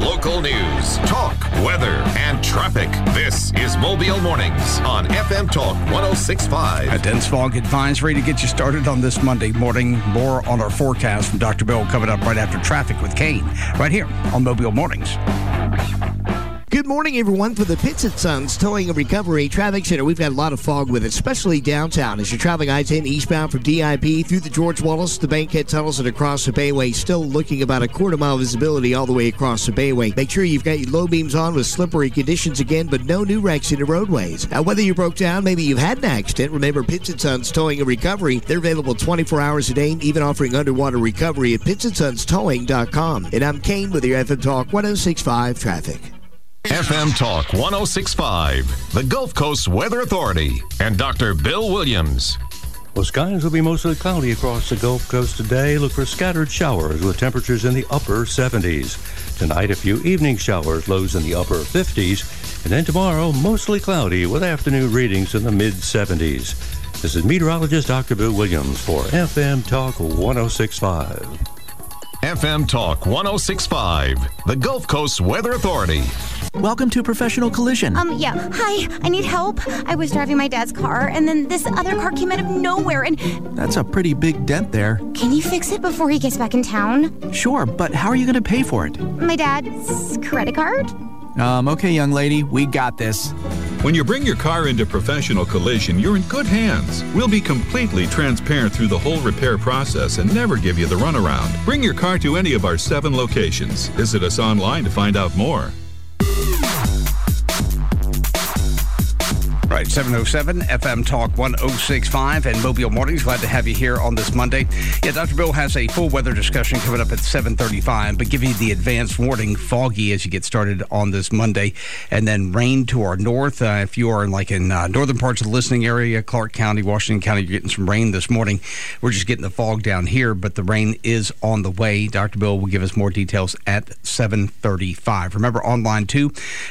local news, talk, weather, and traffic. This is Mobile Mornings on FM Talk 106.5. A dense fog advisory to get you started on this Monday morning. More on our forecast from Dr. Bill coming up right after traffic with Kane, right here on Mobile Mornings. Good morning, everyone. For the Pitts & Sons Towing and Recovery Traffic Center, we've got a lot of fog with it, especially downtown. As you're traveling I-10 eastbound from DIP through the George Wallace, the Bankhead tunnels, and across the Bayway, still looking about a quarter-mile visibility all the way across the Bayway. Make sure you've got your low beams on with slippery conditions again, but no new wrecks in the roadways. Now, whether you broke down, maybe you've had an accident, remember Pitts & Sons Towing and Recovery. They're available 24 hours a day, even offering underwater recovery at PittsandSonsTowing.com. And I'm Kane with your FM Talk 106.5 traffic. FM Talk 106.5, the Gulf Coast Weather Authority, and Dr. Bill Williams. Well, skies will be mostly cloudy across the Gulf Coast today. Look for scattered showers with temperatures in the upper 70s. Tonight, a few evening showers, lows in the upper 50s. And then tomorrow, mostly cloudy with afternoon readings in the mid-70s. This is meteorologist Dr. Bill Williams for FM Talk 106.5. FM Talk 106.5, the Gulf Coast Weather Authority. Welcome to Professional Collision. Yeah. Hi, I need help. I was driving my dad's car, and then this other car came out of nowhere, and... That's a pretty big dent there. Can you fix it before he gets back in town? Sure, but how are you going to pay for it? My dad's credit card? Okay, young lady, we got this. When you bring your car into Professional Collision, you're in good hands. We'll be completely transparent through the whole repair process and never give you the runaround. Bring your car to any of our 7 locations. Visit us online to find out more. Right, 707 FM Talk 106.5 and Mobile Mornings. Glad to have you here on this Monday. Yeah, Dr. Bill has a full weather discussion coming up at 7:35, but give you the advance warning, foggy as you get started on this Monday, and then rain to our north. If you are in northern parts of the listening area, Clark County, Washington County, you're getting some rain this morning. We're just getting the fog down here, but the rain is on the way. Dr. Bill will give us more details at 7:35. Remember, online too,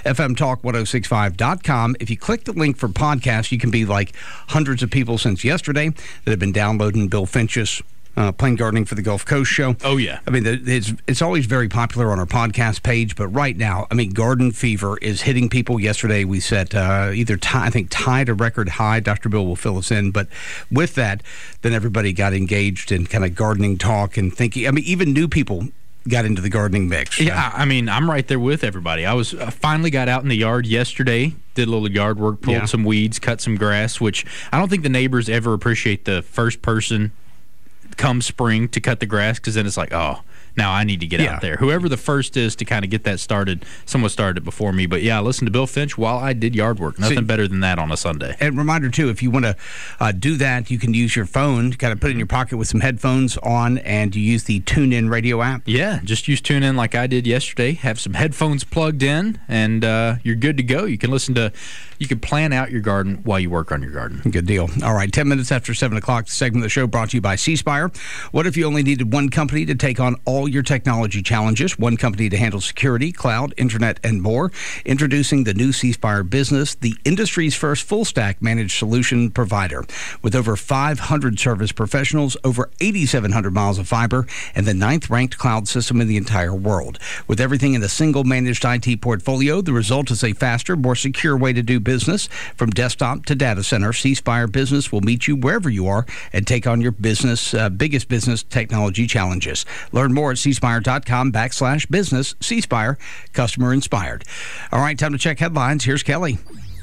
fmtalk1065.com. If you click the link for podcast, you can be like hundreds of people since yesterday that have been downloading Bill Finch's Plain Gardening for the Gulf Coast show. Oh, yeah. I mean, it's always very popular on our podcast page, but right now, I mean, garden fever is hitting people. Yesterday, we set tied a record high. Dr. Bill will fill us in, but with that, then everybody got engaged in kind of gardening talk and thinking. I mean, even new people got into the gardening mix. Yeah, I mean, I'm right there with everybody. I finally got out in the yard yesterday, did a little yard work, pulled some weeds, cut some grass, which I don't think the neighbors ever appreciate the first person come spring to cut the grass, because then it's like, oh, now I need to get out there. Whoever the first is to kind of get that started, someone started it before me. But yeah, I listened to Bill Finch while I did yard work. Nothing better than that on a Sunday. And reminder, too, if you want to do that, you can use your phone, kind of put it in your pocket with some headphones on, and you use the TuneIn radio app. Yeah, just use TuneIn like I did yesterday. Have some headphones plugged in, and you're good to go. You can you can plan out your garden while you work on your garden. Good deal. All right, 10 minutes after 7 o'clock, the segment of the show brought to you by C Spire. What if you only needed one company to take on all your technology challenges? One company to handle security, cloud, internet, and more. Introducing the new C Spire Business, the industry's first full-stack managed solution provider. With over 500 service professionals, over 8,700 miles of fiber, and the 9th-ranked cloud system in the entire world. With everything in a single managed IT portfolio, the result is a faster, more secure way to do business. From desktop to data center, C Spire Business will meet you wherever you are and take on your biggest business technology challenges. Learn more at cspire.com/business. C Spire, customer inspired. All right, time to check headlines. Here's Kelly.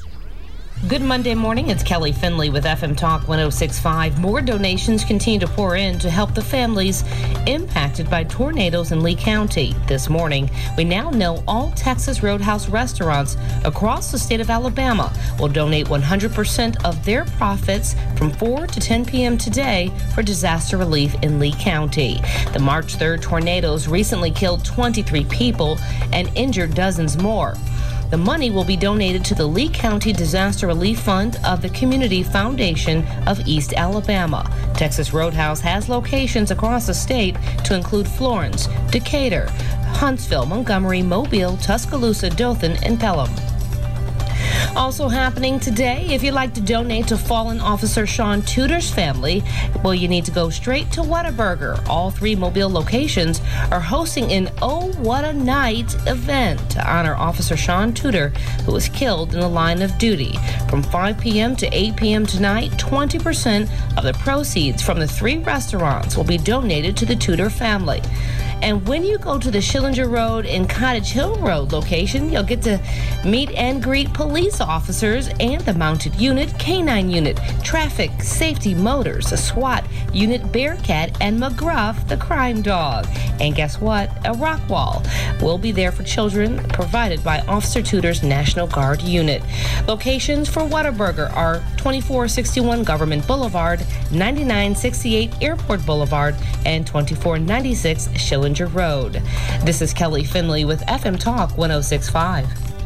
Good Monday morning. It's Kelly Finley with FM Talk 106.5. More donations continue to pour in to help the families impacted by tornadoes in Lee County. This morning, we now know all Texas Roadhouse restaurants across the state of Alabama will donate 100% of their profits from 4 to 10 p.m. today for disaster relief in Lee County. The March 3rd tornadoes recently killed 23 people and injured dozens more. The money will be donated to the Lee County Disaster Relief Fund of the Community Foundation of East Alabama. Texas Roadhouse has locations across the state to include Florence, Decatur, Huntsville, Montgomery, Mobile, Tuscaloosa, Dothan, and Pelham. Also happening today, if you'd like to donate to fallen Officer Sean Tudor's family, well, you need to go straight to Whataburger. All 3 Mobile locations are hosting an Oh What a Night event to honor Officer Sean Tudor, who was killed in the line of duty. From 5 p.m. to 8 p.m. tonight, 20% of the proceeds from the 3 restaurants will be donated to the Tudor family. And when you go to the Schillinger Road and Cottage Hill Road location, you'll get to meet and greet police officers and the Mounted Unit, K-9 Unit, Traffic Safety Motors, a SWAT Unit, Bearcat, and McGruff, the crime dog. And guess what? A rock wall will be there for children, provided by Officer Tudor's National Guard Unit. Locations for Whataburger are 2461 Government Boulevard, 9968 Airport Boulevard, and 2496 Schillinger Road. This is Kelly Finley with FM Talk 106.5.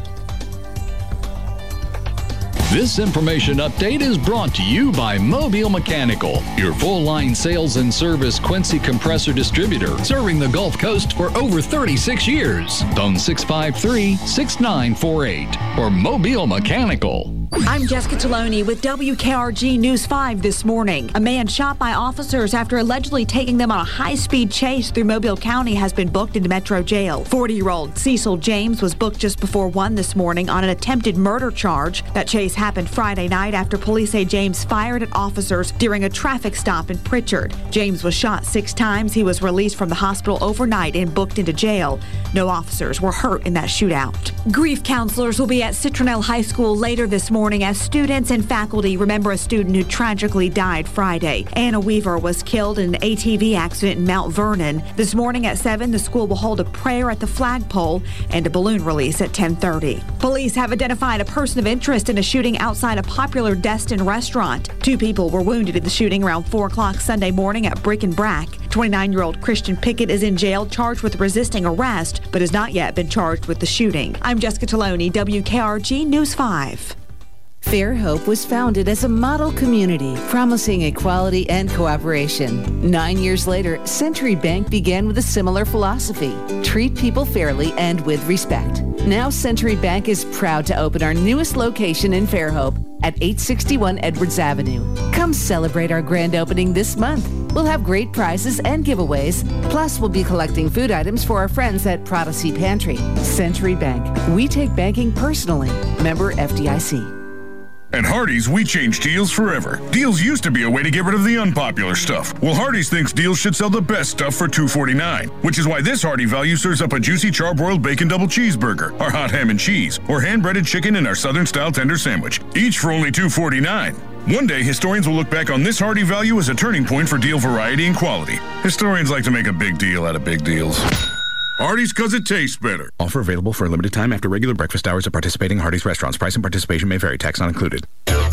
This information update is brought to you by Mobile Mechanical, your full-line sales and service Quincy compressor distributor, serving the Gulf Coast for over 36 years. Phone 653-6948 or Mobile Mechanical. I'm Jessica Taloni with WKRG News 5 this morning. A man shot by officers after allegedly taking them on a high-speed chase through Mobile County has been booked into Metro Jail. 40-year-old Cecil James was booked just before 1 this morning on an attempted murder charge. That chase happened Friday night after police say James fired at officers during a traffic stop in Pritchard. James was shot 6 times. He was released from the hospital overnight and booked into jail. No officers were hurt in that shootout. Grief counselors will be at Citronelle High School later this morning as students and faculty remember a student who tragically died Friday. Anna Weaver was killed in an ATV accident in Mount Vernon. This morning at 7, the school will hold a prayer at the flagpole and a balloon release at 10:30. Police have identified a person of interest in a shooting outside a popular Destin restaurant. 2 people were wounded in the shooting around 4 o'clock Sunday morning at Brick and Brack. 29-year-old Christian Pickett is in jail charged with resisting arrest, but has not yet been charged with the shooting. I'm Jessica Taloni, WKRG News 5. Fairhope was founded as a model community, promising equality and cooperation. 9 years later, Century Bank began with a similar philosophy: treat people fairly and with respect. Now Century Bank is proud to open our newest location in Fairhope at 861 Edwards Avenue. Come celebrate our grand opening this month. We'll have great prizes and giveaways. Plus, we'll be collecting food items for our friends at Prodigy Pantry. Century Bank. We take banking personally. Member FDIC. At Hardee's, we change deals forever. Deals used to be a way to get rid of the unpopular stuff. Well, Hardee's thinks deals should sell the best stuff for $2.49, which is why this Hardee value serves up a juicy charbroiled bacon double cheeseburger, our hot ham and cheese, or hand-breaded chicken in our Southern-style tender sandwich, each for only $2.49. One day, historians will look back on this Hardee value as a turning point for deal variety and quality. Historians like to make a big deal out of big deals. Hardee's, because it tastes better. Offer available for a limited time after regular breakfast hours at participating Hardee's restaurants. Price and participation may vary. Tax not included.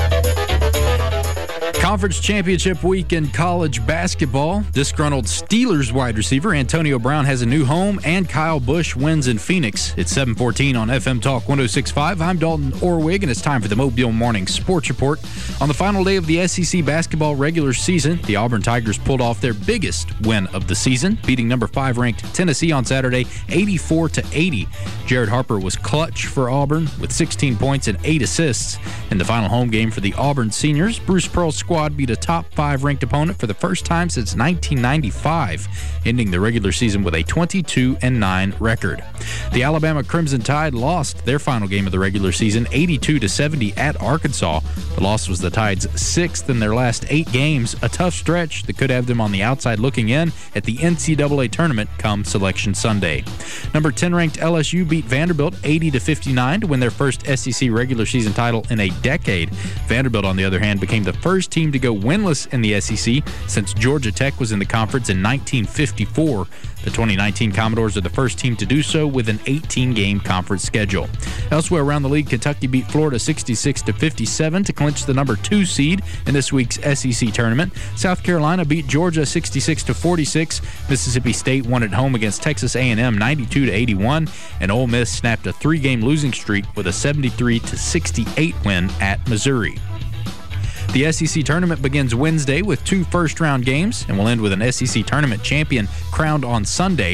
Conference championship week in college basketball. Disgruntled Steelers wide receiver Antonio Brown has a new home, and Kyle Busch wins in Phoenix. It's 7:14 on FM Talk 106.5. I'm Dalton Orwig, and it's time for the Mobile Morning Sports Report. On the final day of the SEC basketball regular season, the Auburn Tigers pulled off their biggest win of the season, beating number 5 ranked Tennessee on Saturday 84-80. Jared Harper was clutch for Auburn with 16 points and 8 assists. In the final home game for the Auburn seniors, Bruce Pearl's squad beat a top 5 ranked opponent for the first time since 1995, ending the regular season with a 22-9 record. The Alabama Crimson Tide lost their final game of the regular season 82-70 at Arkansas. The loss was the Tide's 6th in their last 8 games, a tough stretch that could have them on the outside looking in at the NCAA tournament come Selection Sunday. Number 10 ranked LSU beat Vanderbilt 80-59 to win their first SEC regular season title in a decade. Vanderbilt, on the other hand, became the first team to go winless in the SEC since Georgia Tech was in the conference in 1954. The 2019 Commodores are the first team to do so with an 18-game conference schedule. Elsewhere around the league, Kentucky beat Florida 66-57 to clinch the number 2 seed in this week's SEC tournament. South Carolina beat Georgia 66-46. Mississippi State won at home against Texas A&M 92-81, and Ole Miss snapped a 3-game losing streak with a 73-68 win at Missouri. The SEC tournament begins Wednesday with 2 first-round games and will end with an SEC tournament champion crowned on Sunday.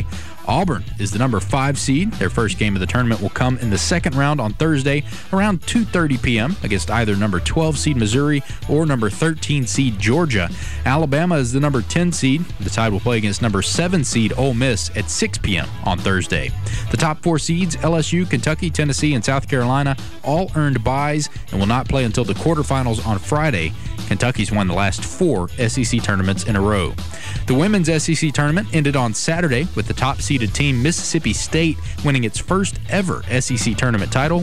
Auburn is the number 5 seed. Their first game of the tournament will come in the second round on Thursday around 2:30 p.m. against either number 12 seed Missouri or number 13 seed Georgia. Alabama is the number 10 seed. The Tide will play against number 7 seed Ole Miss at 6 p.m. on Thursday. The top 4 seeds, LSU, Kentucky, Tennessee, and South Carolina, all earned byes and will not play until the quarterfinals on Friday. Kentucky's won the last 4 SEC tournaments in a row. The women's SEC tournament ended on Saturday with the top-seeded team Mississippi State winning its first ever SEC tournament title,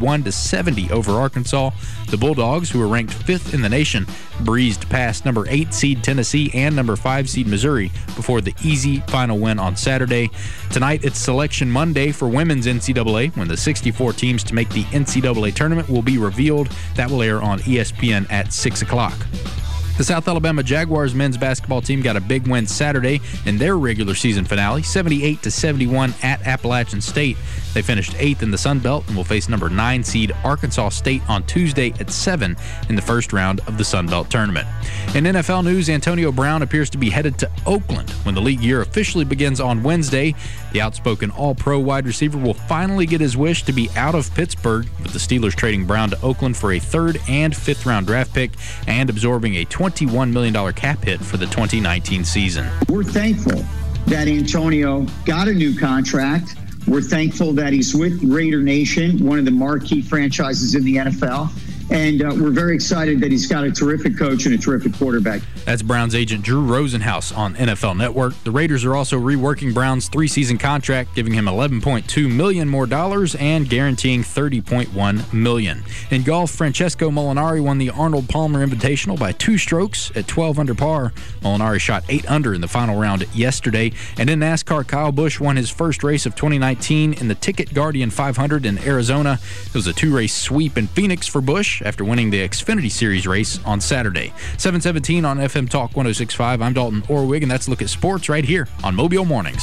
101-70 over Arkansas. The Bulldogs, who were ranked 5th in the nation, breezed past number 8 seed Tennessee and number 5 seed Missouri before the easy final win on Saturday. Tonight, it's Selection Monday for women's NCAA when the 64 teams to make the NCAA tournament will be revealed. That will air on ESPN at 6 o'clock. The South Alabama Jaguars men's basketball team got a big win Saturday in their regular season finale, 78-71 at Appalachian State. They finished 8th in the Sun Belt and will face number 9 seed Arkansas State on Tuesday at 7 in the first round of the Sun Belt tournament. In NFL news, Antonio Brown appears to be headed to Oakland when the league year officially begins on Wednesday. The outspoken All-Pro wide receiver will finally get his wish to be out of Pittsburgh, with the Steelers trading Brown to Oakland for a 3rd and 5th round draft pick and absorbing a $21 million cap hit for the 2019 season. We're thankful that Antonio got a new contract. We're thankful that he's with Raider Nation, one of the marquee franchises in the NFL. And we're very excited that he's got a terrific coach and a terrific quarterback. That's Brown's agent Drew Rosenhaus on NFL Network. The Raiders are also reworking Brown's 3-season contract, giving him $11.2 million more and guaranteeing $30.1 million. In golf, Francesco Molinari won the Arnold Palmer Invitational by 2 strokes at 12 under par. Molinari shot 8 under in the final round yesterday. And in NASCAR, Kyle Busch won his first race of 2019 in the Ticket Guardian 500 in Arizona. It was a 2-race sweep in Phoenix for Busch after winning the Xfinity Series race on Saturday. 7:17 on FM Talk 106.5. I'm Dalton Orwig, and that's a look at sports right here on Mobile Mornings.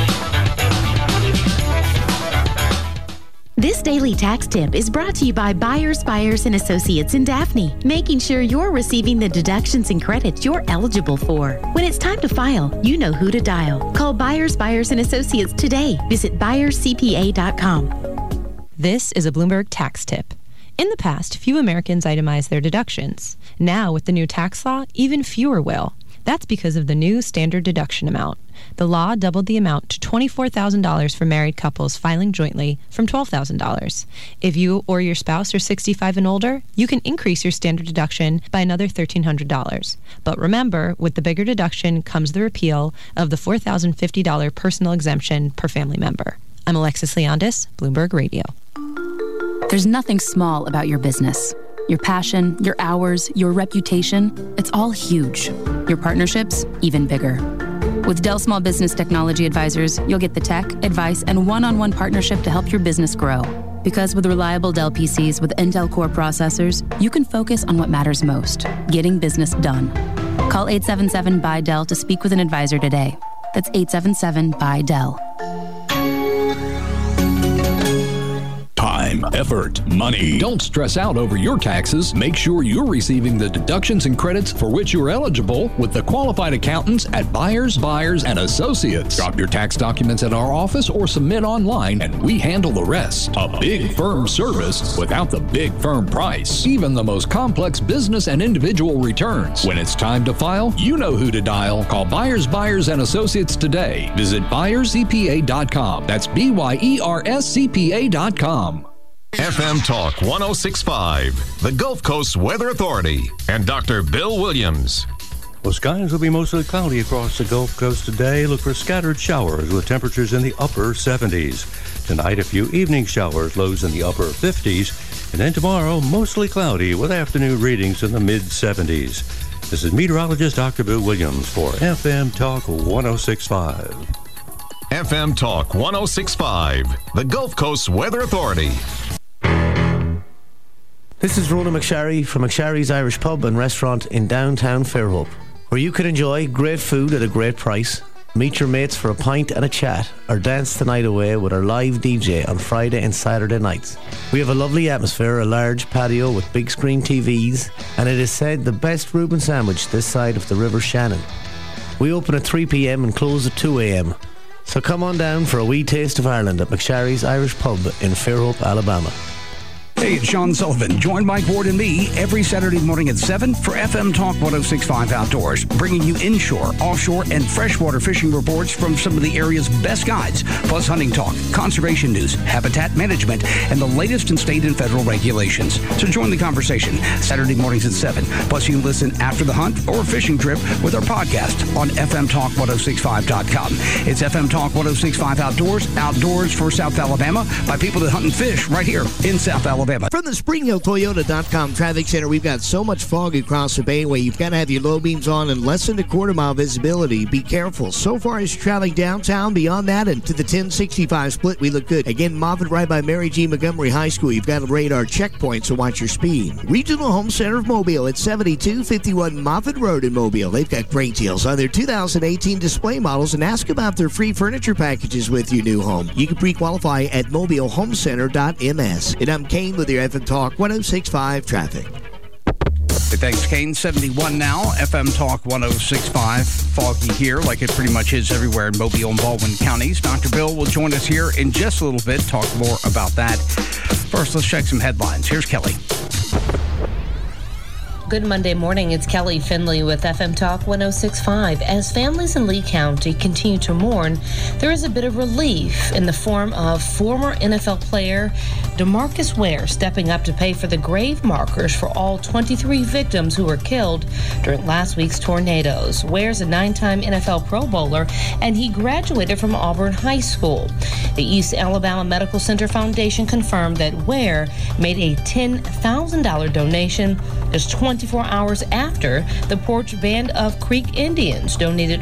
This daily tax tip is brought to you by Byers, Byers & Associates in Daphne, making sure you're receiving the deductions and credits you're eligible for. When it's time to file, you know who to dial. Call Byers, Byers & Associates today. Visit buyerscpa.com. This is a Bloomberg tax tip. In the past, few Americans itemized their deductions. Now, with the new tax law, even fewer will. That's because of the new standard deduction amount. The law doubled the amount to $24,000 for married couples filing jointly from $12,000. If you or your spouse are 65 and older, you can increase your standard deduction by another $1,300. But remember, with the bigger deduction comes the repeal of the $4,050 personal exemption per family member. I'm Alexis Leondis, Bloomberg Radio. There's nothing small about your business. Your passion, your hours, your reputation, it's all huge. Your partnerships, even bigger. With Dell Small Business Technology Advisors, you'll get the tech, advice, and one-on-one partnership to help your business grow. Because with reliable Dell PCs with Intel Core processors, you can focus on what matters most, getting business done. Call 877-BUY-DELL to speak with an advisor today. That's 877-BUY-DELL. Time, effort, money. Don't stress out over your taxes. Make sure you're receiving the deductions and credits for which you're eligible with the qualified accountants at Byers, Byers & Associates. Drop your tax documents at our office or submit online, and we handle the rest. A big firm service without the big firm price. Even the most complex business and individual returns. When it's time to file, you know who to dial. Call Byers, Byers & Associates today. Visit ByersCPA.com. That's BYERSCPA.com. FM Talk 106.5, the Gulf Coast Weather Authority, and Dr. Bill Williams. Well, skies will be mostly cloudy across the Gulf Coast today. Look for scattered showers with temperatures in the upper 70s. Tonight, a few evening showers, lows in the upper 50s. And then tomorrow, mostly cloudy with afternoon readings in the mid-70s. This is meteorologist Dr. Bill Williams for FM Talk 106.5. FM Talk 106.5, the Gulf Coast Weather Authority. This is Ronan McSharry from McSharry's Irish Pub and Restaurant in downtown Fairhope, where you can enjoy great food at a great price, meet your mates for a pint and a chat, or dance the night away with our live DJ on Friday and Saturday nights. We have a lovely atmosphere, a large patio with big screen TVs, and it is said the best Reuben sandwich this side of the River Shannon. We open at 3 p.m. and close at 2 a.m. So come on down for a wee taste of Ireland at McSharry's Irish Pub in Fairhope, Alabama. Hey, it's Sean Sullivan. Join Mike Ward and me every Saturday morning at 7 for FM Talk 106.5 Outdoors, bringing you inshore, offshore, and freshwater fishing reports from some of the area's best guides, plus hunting talk, conservation news, habitat management, and the latest in state and federal regulations. So join the conversation Saturday mornings at 7. Plus, you can listen after the hunt or fishing trip with our podcast on FMTalk1065.com. It's FM Talk 106.5 Outdoors for South Alabama by people that hunt and fish right here in South Alabama. From the SpringHillToyota.com Traffic Center, we've got so much fog across the Bayway. You've got to have your low beams on and less than a quarter-mile visibility. Be careful. So far as you're traveling downtown, beyond that, and to the 1065 split, we look good. Again, Moffett right by Mary G. Montgomery High School. You've got a radar checkpoint, so watch your speed. Regional Home Center of Mobile at 7251 Moffett Road in Mobile. They've got great deals on their 2018 display models, and ask about their free furniture packages with your new home. You can pre-qualify at mobilehomecenter.ms. And I'm Kane with your FM Talk 106.5 traffic. Hey, thanks, Kane. 71 now. FM Talk 106.5. Foggy here, like it pretty much is everywhere in Mobile and Baldwin counties. Dr. Bill will join us here in just a little bit. Talk more about that. First, let's check some headlines. Here's Kelly. Good Monday morning. It's Kelly Finley with FM Talk 106.5. As families in Lee County continue to mourn, there is a bit of relief in the form of former NFL player DeMarcus Ware stepping up to pay for the grave markers for all 23 victims who were killed during last week's tornadoes. Ware's a 9-time NFL Pro Bowler, and he graduated from Auburn High School. The East Alabama Medical Center Foundation confirmed that Ware made a $10,000 donation just 24 hours after the Porch Band of Creek Indians donated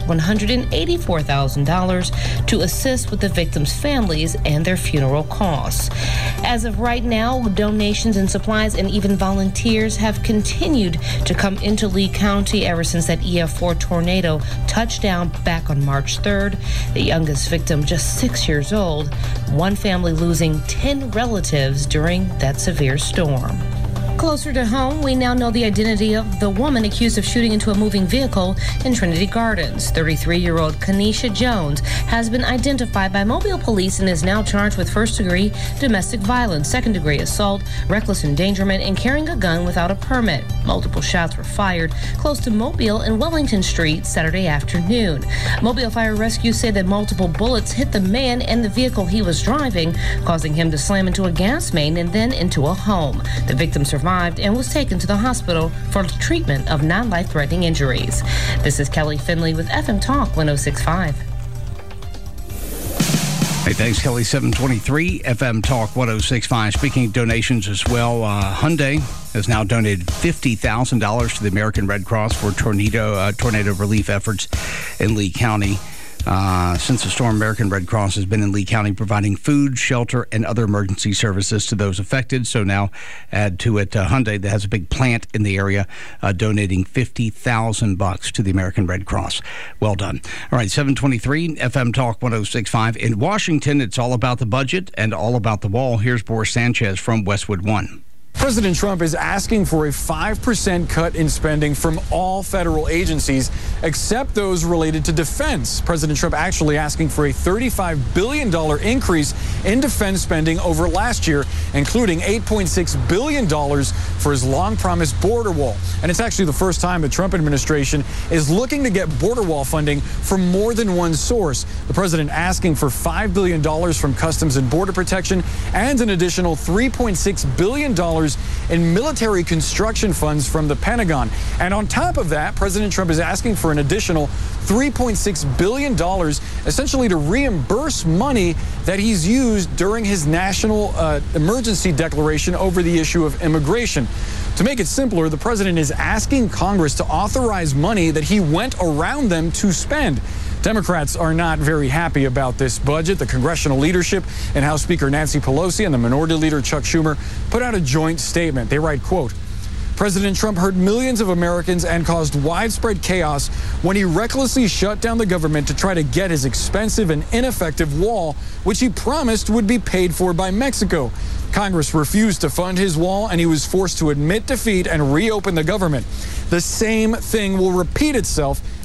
$184,000 to assist with the victims' families and their funeral costs. As of right now, donations and supplies and even volunteers have continued to come into Lee County ever since that EF4 tornado touched down back on March 3rd. The youngest victim just 6 years old, one family losing 10 relatives during that severe storm. Closer to home, we now know the identity of the woman accused of shooting into a moving vehicle in Trinity Gardens. 33-year-old Kanisha Jones has been identified by Mobile police and is now charged with first-degree domestic violence, second-degree assault, reckless endangerment, and carrying a gun without a permit. Multiple shots were fired close to Mobile and Wellington Street Saturday afternoon. Mobile Fire Rescue said that multiple bullets hit the man and the vehicle he was driving, causing him to slam into a gas main and then into a home. The victim survived and was taken to the hospital for treatment of non-life-threatening injuries. This is Kelly Finley with FM Talk 106.5. Hey, thanks, Kelly. 723 FM Talk 106.5. Speaking of donations as well, Hyundai has now donated $50,000 to the American Red Cross for tornado relief efforts in Lee County. Since the storm, American Red Cross has been in Lee County providing food, shelter, and other emergency services to those affected. So now add to it Hyundai that has a big plant in the area donating $50,000 to the American Red Cross. Well done. All right, 723 FM Talk 106.5. In Washington, it's all about the budget and all about the wall. Here's Boris Sanchez from Westwood One. President Trump is asking for a 5% cut in spending from all federal agencies, except those related to defense. President Trump actually asking for a $35 billion increase in defense spending over last year, including $8.6 billion for his long-promised border wall. And it's actually the first time the Trump administration is looking to get border wall funding from more than one source. The president asking for $5 billion from Customs and Border Protection and an additional $3.6 billion in military construction funds from the Pentagon. And on top of that, President Trump is asking for an additional $3.6 billion, essentially to reimburse money that he's used during his national emergency declaration over the issue of immigration. To make it simpler, the president is asking Congress to authorize money that he went around them to spend. Democrats are not very happy about this budget. The congressional leadership and House Speaker Nancy Pelosi and the Minority Leader Chuck Schumer put out a joint statement. They write, quote, President Trump hurt millions of Americans and caused widespread chaos when he recklessly shut down the government to try to get his expensive and ineffective wall, which he promised would be paid for by Mexico. Congress refused to fund his wall, and he was forced to admit defeat and reopen the government. The same thing will repeat itself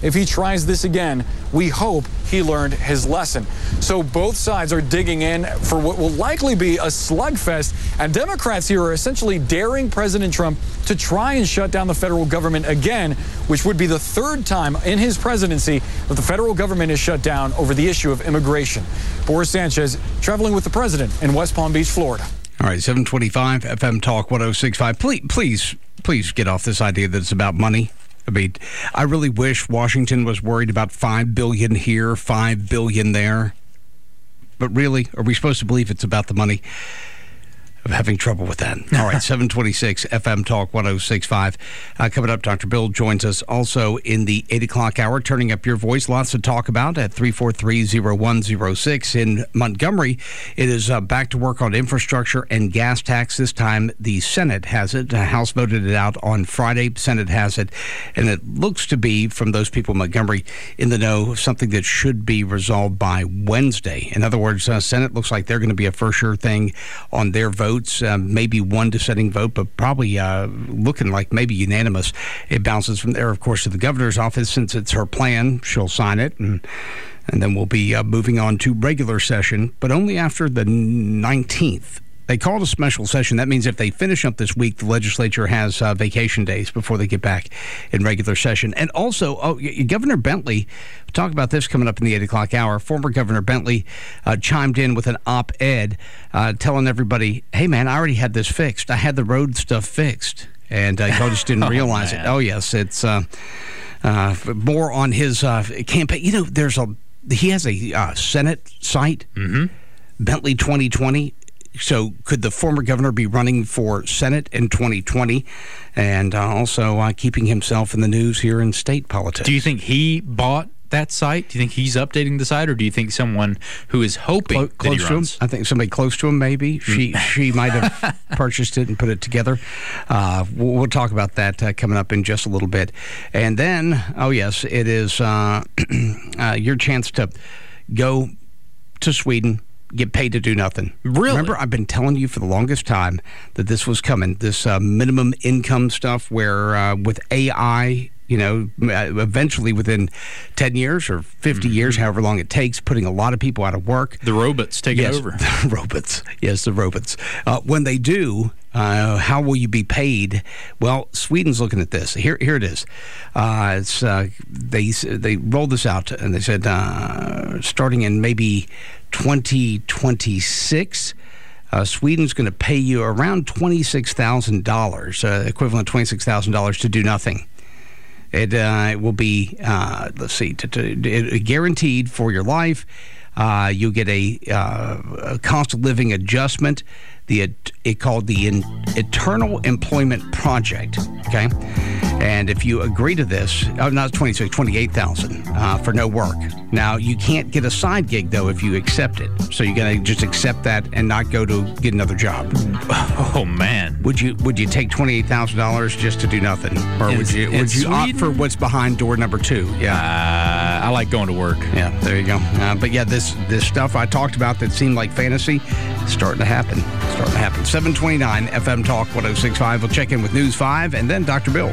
if he tries this again. We hope he learned his lesson. So both sides are digging in for what will likely be a slugfest, and Democrats here are essentially daring President Trump to try and shut down the federal government again, which would be the third time in his presidency that the federal government is shut down over the issue of immigration. Boris Sanchez traveling with the president in West Palm Beach, Florida. All right, 725 FM Talk 106.5. Please get off this idea that it's about money. I mean, I really wish Washington was worried about $5 billion here, $5 billion there. But really, are we supposed to believe it's about the money? I'm having trouble with that. All right, 726 FM Talk 106.5. Coming up, Dr. Bill joins us also in the 8 o'clock hour, turning up your voice. Lots to talk about at 343-0106. In Montgomery, it is back to work on infrastructure and gas tax. This time, the Senate has it. The House voted it out on Friday. Senate has it. And it looks to be, from those people in Montgomery, in the know, something that should be resolved by Wednesday. In other words, Senate looks like they're going to be a for sure thing on their vote. Maybe one dissenting vote, but probably looking like maybe unanimous. It bounces from there, of course, to the governor's office. Since it's her plan, she'll sign it, and then we'll be moving on to regular session, but only after the 19th. They called a special session. That means if they finish up this week, the legislature has vacation days before they get back in regular session. And also, Governor Bentley, we'll talk about this coming up in the 8 o'clock hour. Former Governor Bentley chimed in with an op-ed telling everybody, hey, man, I already had this fixed. I had the road stuff fixed. And y'all just didn't realize it. Oh, yes, it's more on his campaign. You know, he has a Senate site, Bentley 2020. So could the former governor be running for Senate in 2020 and also keeping himself in the news here in state politics? Do you think he bought that site? Do you think he's updating the site, or do you think someone who is hoping that he runs? I think somebody close to him, maybe. She might have purchased it and put it together. We'll talk about that coming up in just a little bit. And then, oh, yes, it is your chance to go to Sweden, get paid to do nothing. Really? Remember, I've been telling you for the longest time that this was coming, this minimum income stuff where with AI, you know, eventually within 10 years or 50 years, however long it takes, putting a lot of people out of work. The robots taking over. The robots. Yes, the robots. When they do, how will you be paid? Well, Sweden's looking at this. Here it is. They rolled this out, and they said starting in maybe 2026, Sweden's going to pay you around $26,000, equivalent to $26,000 to do nothing. It will be, let's see, guaranteed for your life. You'll get a cost of living adjustment. It called the Eternal Employment Project, okay? And if you agree to this, not 28,000 for no work. Now, you can't get a side gig, though, if you accept it. So you're going to just accept that and not go to get another job. Oh, man. Would you take $28,000 just to do nothing? Or would you opt for what's behind door number 2? Yeah. I like going to work. Yeah, there you go. But yeah, this stuff I talked about that seemed like fantasy is starting to happen. 729 FM Talk 106.5. We'll check in with News 5 and then Dr. Bill.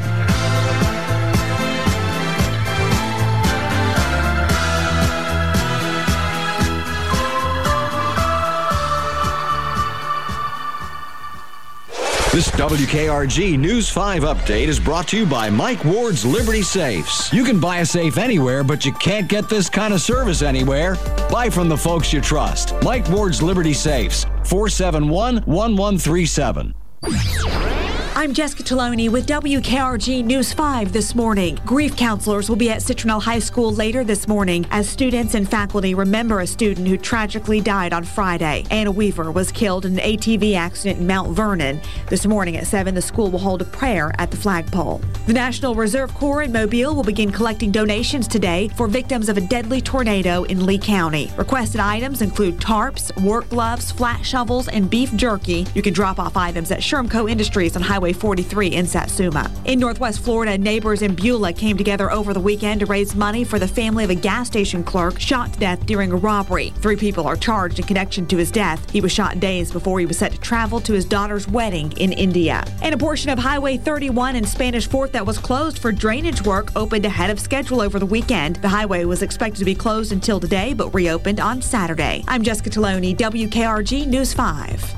This WKRG News 5 update is brought to you by Mike Ward's Liberty Safes. You can buy a safe anywhere, but you can't get this kind of service anywhere. Buy from the folks you trust. Mike Ward's Liberty Safes, 471-1137. I'm Jessica Taloni with WKRG News 5 this morning. Grief counselors will be at Citronelle High School later this morning as students and faculty remember a student who tragically died on Friday. Anna Weaver was killed in an ATV accident in Mount Vernon. This morning at 7, the school will hold a prayer at the flagpole. The National Reserve Corps in Mobile will begin collecting donations today for victims of a deadly tornado in Lee County. Requested items include tarps, work gloves, flat shovels, and beef jerky. You can drop off items at Shermco Industries on Highway Highway 43 in Satsuma. In Northwest Florida, neighbors in Beulah came together over the weekend to raise money for the family of a gas station clerk shot to death during a robbery. 3 people are charged in connection to his death. He was shot days before he was set to travel to his daughter's wedding in India. And a portion of Highway 31 in Spanish Fort that was closed for drainage work opened ahead of schedule over the weekend. The highway was expected to be closed until today, but reopened on Saturday. I'm Jessica Taloni, WKRG News 5.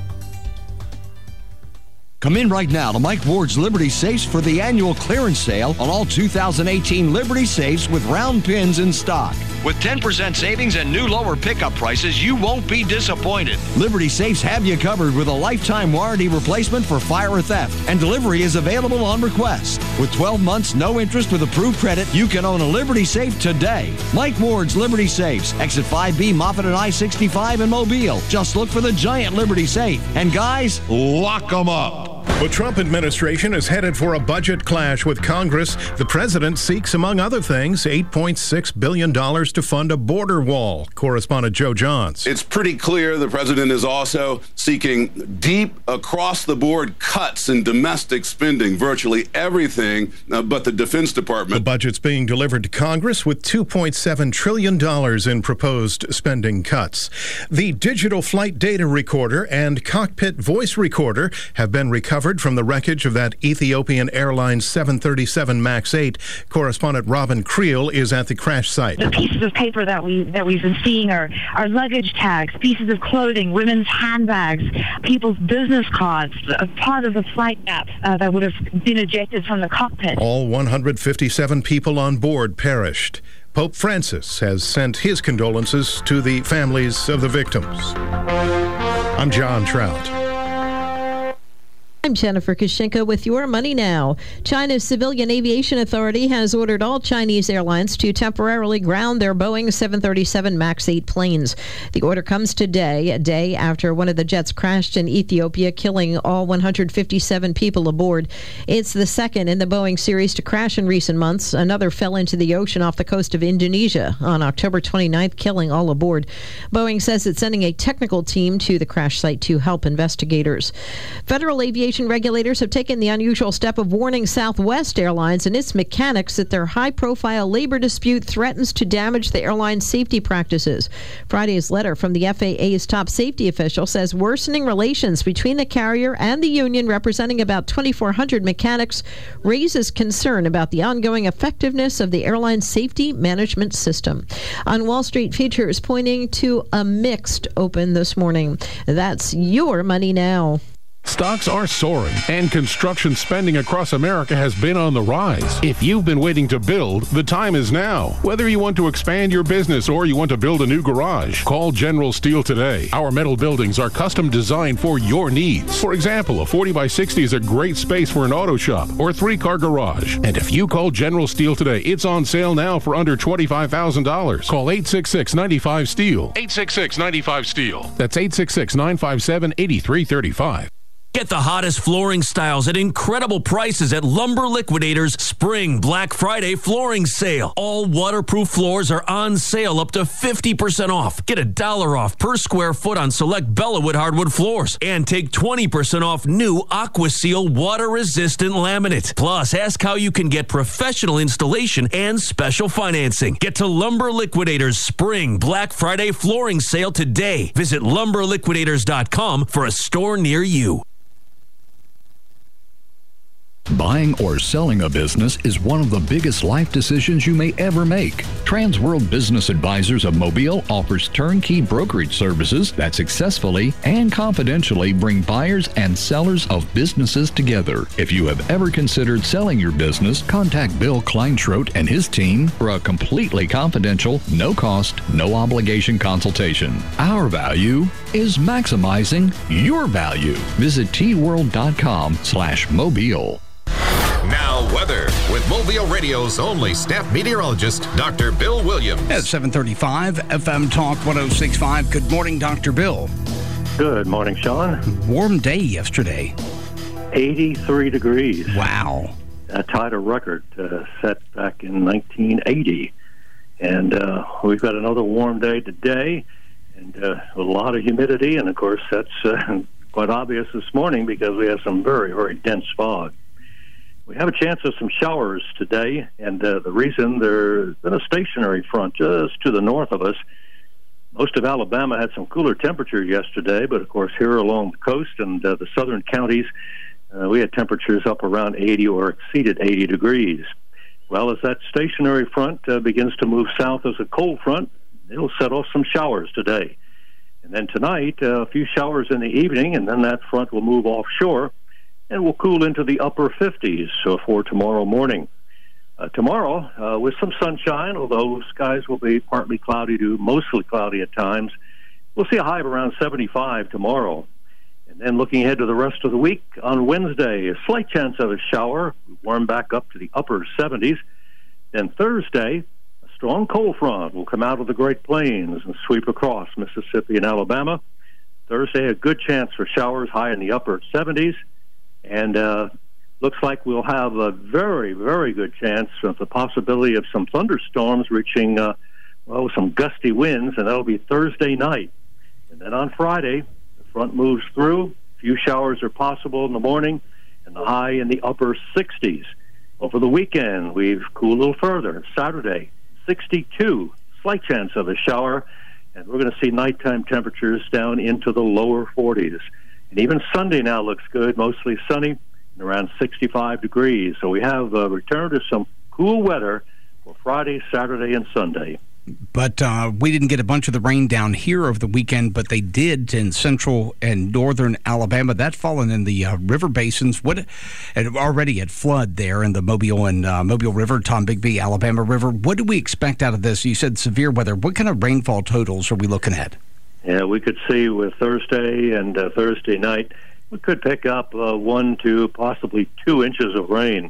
Come in right now to Mike Ward's Liberty Safes for the annual clearance sale on all 2018 Liberty Safes with round pins in stock. With 10% savings and new lower pickup prices, you won't be disappointed. Liberty Safes have you covered with a lifetime warranty replacement for fire or theft, and delivery is available on request. With 12 months, no interest with approved credit, you can own a Liberty Safe today. Mike Ward's Liberty Safes, exit 5B, Moffett and I-65 in Mobile. Just look for the giant Liberty Safe. And guys, lock them up. The Trump administration is headed for a budget clash with Congress. The president seeks, among other things, $8.6 billion to fund a border wall. Correspondent Joe Johns. It's pretty clear the president is also seeking deep, across-the-board cuts in domestic spending, virtually everything but the Defense Department. The budget's being delivered to Congress with $2.7 trillion in proposed spending cuts. The digital flight data recorder and cockpit voice recorder have been recovered from the wreckage of that Ethiopian Airlines 737 MAX 8. Correspondent Robin Creel is at the crash site. The pieces of paper that we've been seeing are luggage tags, pieces of clothing, women's handbags, people's business cards, part of the flight map that would have been ejected from the cockpit. All 157 people on board perished. Pope Francis has sent his condolences to the families of the victims. I'm John Trout. I'm Jennifer Kushinka with Your Money Now. China's Civilian Aviation Authority has ordered all Chinese airlines to temporarily ground their Boeing 737 MAX 8 planes. The order comes today, a day after one of the jets crashed in Ethiopia, killing all 157 people aboard. It's the second in the Boeing series to crash in recent months. Another fell into the ocean off the coast of Indonesia on October 29th, killing all aboard. Boeing says it's sending a technical team to the crash site to help investigators. Federal aviation regulators have taken the unusual step of warning Southwest Airlines and its mechanics that their high-profile labor dispute threatens to damage the airline's safety practices. Friday's letter from the FAA's top safety official says worsening relations between the carrier and the union, representing about 2,400 mechanics, raises concern about the ongoing effectiveness of the airline's safety management system. On Wall Street, futures pointing to a mixed open this morning. That's Your Money Now. Stocks are soaring, and construction spending across America has been on the rise. If you've been waiting to build, the time is now. Whether you want to expand your business or you want to build a new garage, call General Steel today. Our metal buildings are custom designed for your needs. For example, a 40 by 60 is a great space for an auto shop or 3-car garage. And if you call General Steel today, it's on sale now for under $25,000. Call 866-95-STEEL. 866-95-STEEL. That's 866-957-8335. Get the hottest flooring styles at incredible prices at Lumber Liquidators Spring Black Friday flooring sale. All waterproof floors are on sale up to 50% off. Get $1 off per square foot on select Bellawood hardwood floors. And take 20% off new AquaSeal water-resistant laminate. Plus, ask how you can get professional installation and special financing. Get to Lumber Liquidators Spring Black Friday flooring sale today. Visit lumberliquidators.com for a store near you. Buying or selling a business is one of the biggest life decisions you may ever make. Transworld Business Advisors of Mobile offers turnkey brokerage services that successfully and confidentially bring buyers and sellers of businesses together. If you have ever considered selling your business, contact Bill Kleinschrodt and his team for a completely confidential, no-cost, no-obligation consultation. Our value is maximizing your value. Visit tworld.com/mobile. Now weather with Mobile Radio's only staff meteorologist, Dr. Bill Williams. At 7:35, FM Talk 106.5. Good morning, Dr. Bill. Good morning, Sean. Warm day yesterday. 83 degrees. Wow. Tied a record set back in 1980. And we've got another warm day today, and a lot of humidity, and of course that's quite obvious this morning because we have some very, very dense fog. We have a chance of some showers today, and the reason, there's been a stationary front just to the north of us. Most of Alabama had some cooler temperatures yesterday, but of course here along the coast and the southern counties, we had temperatures up around 80 or exceeded 80 degrees. Well, as that stationary front begins to move south as a cold front, it'll set off some showers today. And then tonight, a few showers in the evening, and then that front will move offshore and will cool into the upper 50s for tomorrow morning. Tomorrow, with some sunshine, although skies will be partly cloudy to mostly cloudy at times, we'll see a high of around 75 tomorrow. And then looking ahead to the rest of the week, on Wednesday, a slight chance of a shower. We warm back up to the upper 70s. Then Thursday, a strong cold front will come out of the Great Plains and sweep across Mississippi and Alabama. Thursday, a good chance for showers, high in the upper 70s. And looks like we'll have a very, very good chance of the possibility of some thunderstorms reaching, some gusty winds, and that'll be Thursday night. And then on Friday, front moves through. A few showers are possible in the morning, and the high in the upper 60s. Over the weekend, we've cooled a little further. Saturday, 62, slight chance of a shower, and we're going to see nighttime temperatures down into the lower 40s. And even Sunday now looks good, mostly sunny, and around 65 degrees. So we have a return to some cool weather for Friday, Saturday, and Sunday. But we didn't get a bunch of the rain down here over the weekend, but they did in central and northern Alabama. That fallen in the river basins. And already had flood there in the Mobile and Mobile River, Tombigbee, Alabama River. What do we expect out of this? You said severe weather. What kind of rainfall totals are we looking at? Yeah, we could see with Thursday and Thursday night, we could pick up 1 to possibly 2 inches of rain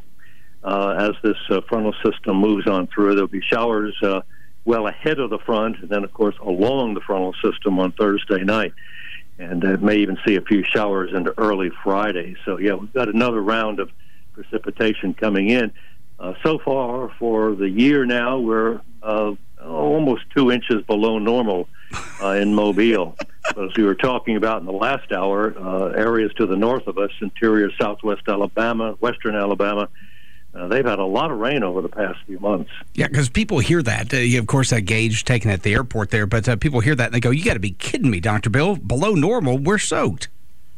as this frontal system moves on through. There'll be showers well ahead of the front, and then, of course, along the frontal system on Thursday night. And may even see a few showers into early Friday. So, yeah, we've got another round of precipitation coming in. So far for the year now, we're almost 2 inches below normal in Mobile. But as we were talking about in the last hour, areas to the north of us, interior southwest Alabama, western Alabama, they've had a lot of rain over the past few months. Yeah, because people hear that. Of course, that gauge taken at the airport there, but people hear that and they go, you got to be kidding me, Dr. Bill. Below normal, we're soaked.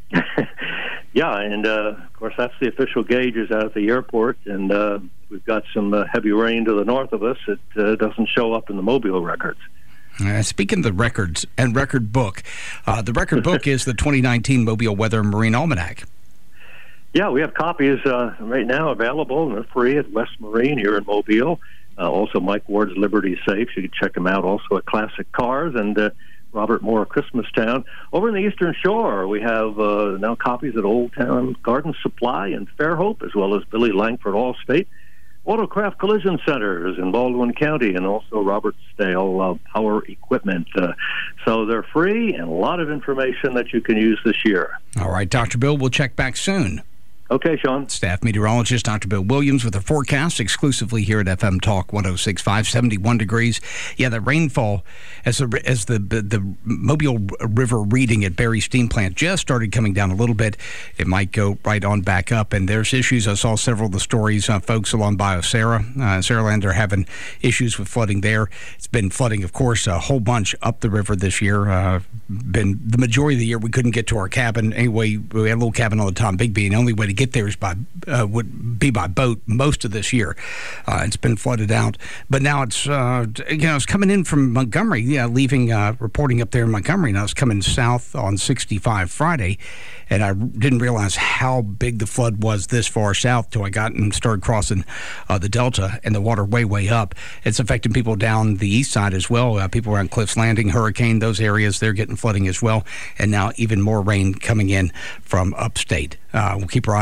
Yeah, and of course, that's the official gauges out at the airport, and we've got some heavy rain to the north of us. It doesn't show up in the Mobile records. Speaking of the records and record book, the record book is the 2019 Mobile Weather Marine Almanac. Yeah, we have copies right now available, and they're free at West Marine here in Mobile. Also, Mike Ward's Liberty Safes. You can check them out also at Classic Cars and Robert Moore Christmastown. Over in the Eastern Shore, we have now copies at Old Town Garden Supply and Fairhope, as well as Billy Langford Allstate. Autocraft Collision Centers in Baldwin County, and also Robert Stale Power Equipment. So they're free, and a lot of information that you can use this year. All right, Dr. Bill, we'll check back soon. Okay, Sean. Staff meteorologist Dr. Bill Williams with a forecast exclusively here at FM Talk 106.5, 71 degrees. Yeah, the rainfall as the Mobile River reading at Berry Steam Plant just started coming down a little bit. It might go right on back up, and there's issues. I saw several of the stories. Folks along Biosera, Saraland are having issues with flooding there. It's been flooding, of course, a whole bunch up the river this year. Been the majority of the year we couldn't get to our cabin. Anyway, we had a little cabin on the Tombigbee, and the only way to get there is would be by boat most of this year. It's been flooded out, but now it's it's coming in from Montgomery. Yeah, leaving reporting up there in Montgomery, and I was coming south on 65 Friday, and I didn't realize how big the flood was this far south till I got and started crossing the Delta, and the water way up. It's affecting people down the east side as well. People around Cliffs Landing, Hurricane, those areas, they're getting flooding as well, and now even more rain coming in from upstate. We'll keep our eyes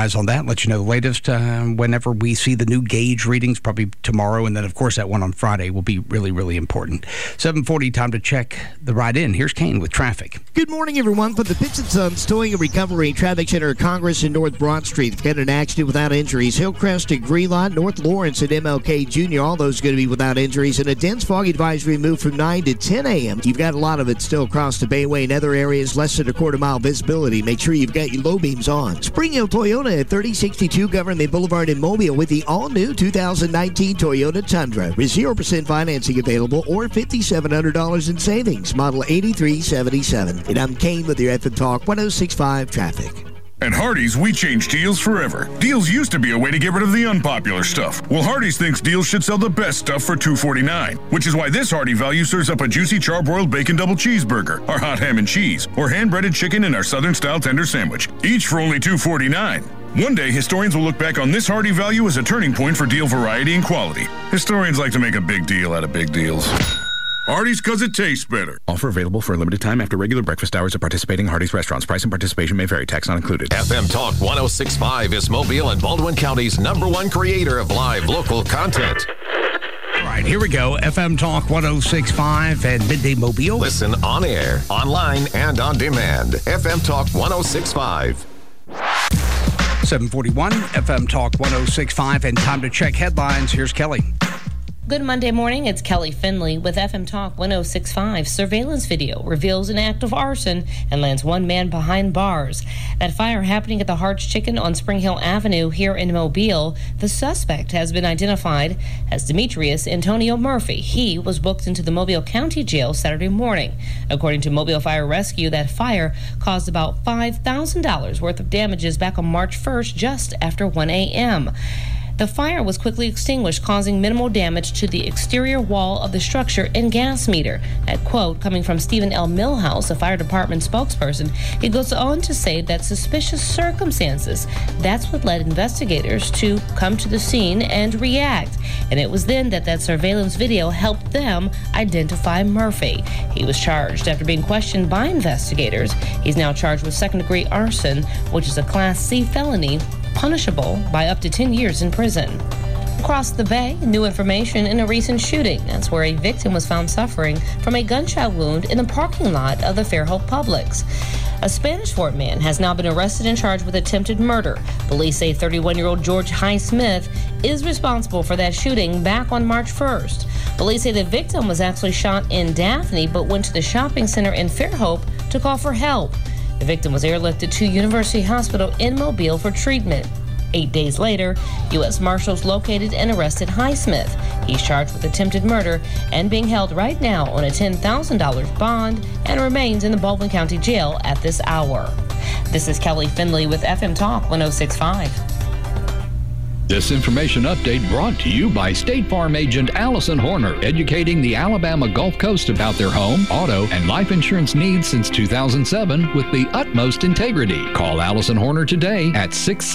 eyes on that. Let you know the latest whenever we see the new gauge readings, probably tomorrow. And then, of course, that one on Friday will be really, really important. 7:40, time to check the ride in. Here's Kane with traffic. Good morning, everyone. For the Pitts & Sons Towing and Recovery Traffic Center at Congress and North Broad Street. They've got an accident without injuries. Hillcrest and Greenlawn, North Lawrence and MLK Jr., all those going to be without injuries. And a dense fog advisory moved from 9 to 10 a.m. You've got a lot of it still across the Bayway and other areas, less than a quarter-mile visibility. Make sure you've got your low beams on. Spring Hill Toyota at 3062 Government Boulevard in Mobile with the all-new 2019 Toyota Tundra with 0% financing available or $5,700 in savings. Model 8377. And I'm Kane with your FM Talk 106.5 Traffic. At Hardee's, we change deals forever. Deals used to be a way to get rid of the unpopular stuff. Well, Hardee's thinks deals should sell the best stuff for $2.49, which is why this Hardee value serves up a juicy charbroiled bacon double cheeseburger, our hot ham and cheese, or hand-breaded chicken in our Southern-style tender sandwich, each for only $2.49. One day, historians will look back on this Hardee value as a turning point for deal variety and quality. Historians like to make a big deal out of big deals. Hardee's, because it tastes better. Offer available for a limited time after regular breakfast hours at participating Hardee's restaurants. Price and participation may vary. Tax not included. FM Talk 106.5 is Mobile and Baldwin County's #1 creator of live local content. All right, here we go. FM Talk 106.5 and Midday Mobile. Listen on air, online, and on demand. FM Talk 106.5. 7:41, FM Talk 106.5, and time to check headlines. Here's Kelly. Good Monday morning. It's Kelly Finley with FM Talk 106.5. Surveillance video reveals an act of arson and lands one man behind bars. That fire happening at the Hart's Chicken on Spring Hill Avenue here in Mobile. The suspect has been identified as Demetrius Antonio Murphy. He was booked into the Mobile County Jail Saturday morning. According to Mobile Fire Rescue, that fire caused about $5,000 worth of damages back on March 1st, just after 1 a.m. The fire was quickly extinguished, causing minimal damage to the exterior wall of the structure and gas meter. That quote coming from Stephen L. Millhouse, a fire department spokesperson. He goes on to say that suspicious circumstances, that's what led investigators to come to the scene and react. And it was then that surveillance video helped them identify Murphy. He was charged after being questioned by investigators. He's now charged with second-degree arson, which is a Class C felony, punishable by up to 10 years in prison. Across the bay, new information in a recent shooting. That's where a victim was found suffering from a gunshot wound in the parking lot of the Fairhope Publix. A Spanish Fort man has now been arrested and charged with attempted murder. Police say 31-year-old George Highsmith is responsible for that shooting back on March 1st. Police say the victim was actually shot in Daphne but went to the shopping center in Fairhope to call for help. The victim was airlifted to University Hospital in Mobile for treatment. 8 days later, U.S. Marshals located and arrested Highsmith. He's charged with attempted murder and being held right now on a $10,000 bond and remains in the Baldwin County Jail at this hour. This is Kelly Finley with FM Talk 106.5. This information update brought to you by State Farm agent Allison Horner, educating the Alabama Gulf Coast about their home, auto, and life insurance needs since 2007 with the utmost integrity. Call Allison Horner today at